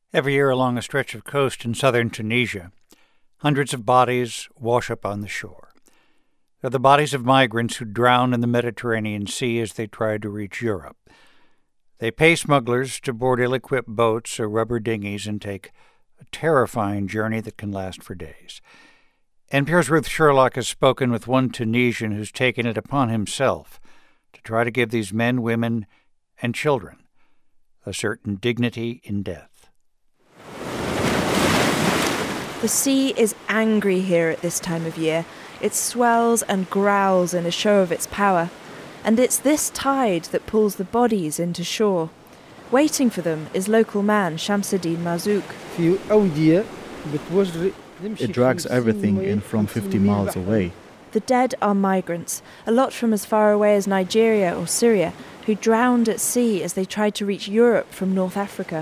Every year along a stretch of coast in southern Tunisia, hundreds of bodies wash up on the shore. They're the bodies of migrants who drown in the Mediterranean Sea as they try to reach Europe. They pay smugglers to board ill-equipped boats or rubber dinghies and take a terrifying journey that can last for days. NPR's Ruth Sherlock has spoken with one Tunisian who's taken it upon himself to try to give these men, women, and children a certain dignity in death. The sea is angry here at this time of year. It swells and growls in a show of its power. And it's this tide that pulls the bodies into shore. Waiting for them is local man Shamsuddin Marzouk. It drags everything in from 50 miles away. The dead are migrants, a lot from as far away as Nigeria or Syria, who drowned at sea as they tried to reach Europe from North Africa.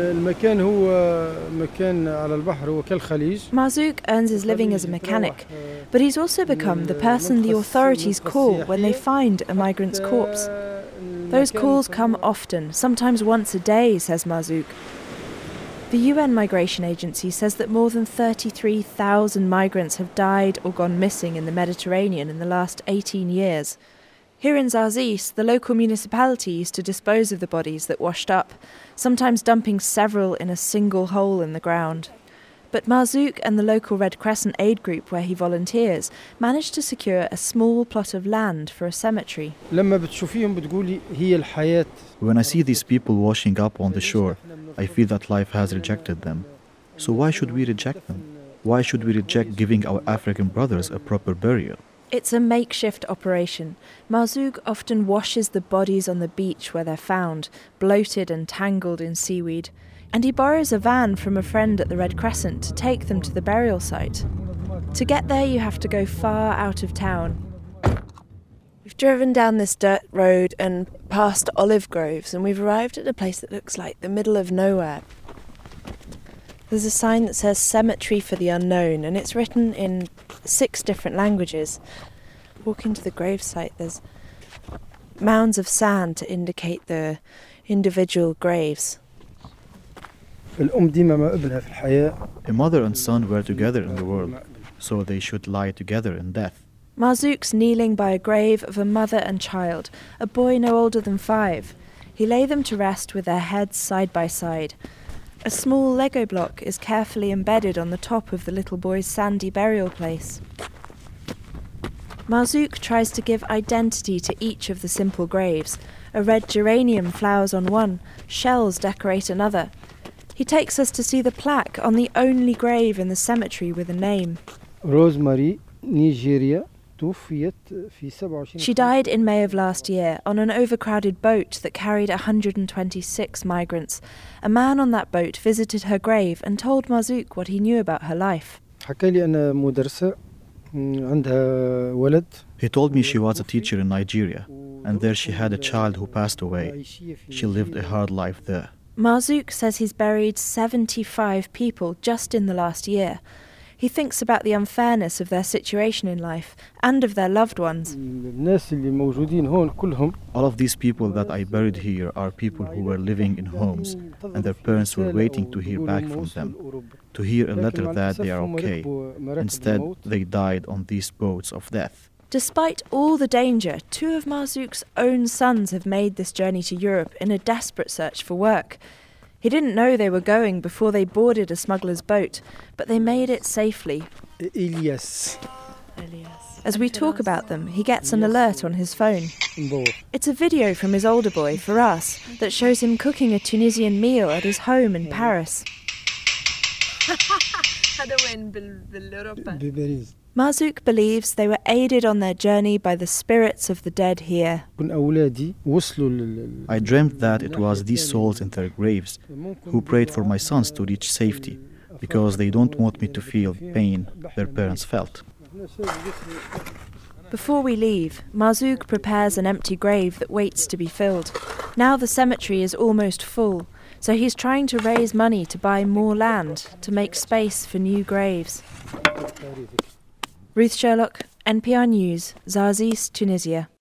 Marzouk earns his living as a mechanic, but he's also become the person the authorities call when they find a migrant's corpse. Those calls come often, sometimes once a day, says Marzouk. The UN Migration Agency says that more than 33,000 migrants have died or gone missing in the Mediterranean in the last 18 years. Here in Zarzis, the local municipality used to dispose of the bodies that washed up, sometimes dumping several in a single hole in the ground. But Marzouk and the local Red Crescent aid group where he volunteers managed to secure a small plot of land for a cemetery. When I see these people washing up on the shore, I feel that life has rejected them. So why should we reject them? Why should we reject giving our African brothers a proper burial? It's a makeshift operation. Marzouk often washes the bodies on the beach where they're found, bloated and tangled in seaweed. And he borrows a van from a friend at the Red Crescent to take them to the burial site. To get there, you have to go far out of town. We've driven down this dirt road and past olive groves, and we've arrived at a place that looks like the middle of nowhere. There's a sign that says Cemetery for the Unknown, and it's written in 6 different languages. Walking to the gravesite, there's mounds of sand to indicate the individual graves. A mother and son were together in the world, so they should lie together in death. Marzouk's kneeling by a grave of a mother and child, a boy no older than 5. He lay them to rest with their heads side by side. A small Lego block is carefully embedded on the top of the little boy's sandy burial place. Marzouk tries to give identity to each of the simple graves. A red geranium flowers on one, shells decorate another. He takes us to see the plaque on the only grave in the cemetery with a name. Rosemary, Nigeria. She died in May of last year on an overcrowded boat that carried 126 migrants. A man on that boat visited her grave and told Marzouk what he knew about her life. He told me she was a teacher in Nigeria, and there she had a child who passed away. She lived a hard life there. Marzouk says he's buried 75 people just in the last year. He thinks about the unfairness of their situation in life and of their loved ones. All of these people that I buried here are people who were living in homes, and their parents were waiting to hear back from them, to hear a letter that they are okay. Instead, they died on these boats of death. Despite all the danger, 2 of Marzouk's own sons have made this journey to Europe in a desperate search for work. He didn't know they were going before they boarded a smuggler's boat, but they made it safely. Elias. As we talk about them, he gets an alert on his phone. It's a video from his older boy, Faras, that shows him cooking a Tunisian meal at his home in Paris. Marzouk believes they were aided on their journey by the spirits of the dead here. I dreamt that it was these souls in their graves who prayed for my sons to reach safety, because they don't want me to feel pain their parents felt. Before we leave, Marzouk prepares an empty grave that waits to be filled. Now the cemetery is almost full, so he's trying to raise money to buy more land to make space for new graves. Ruth Sherlock, NPR News, Zarzis, Tunisia.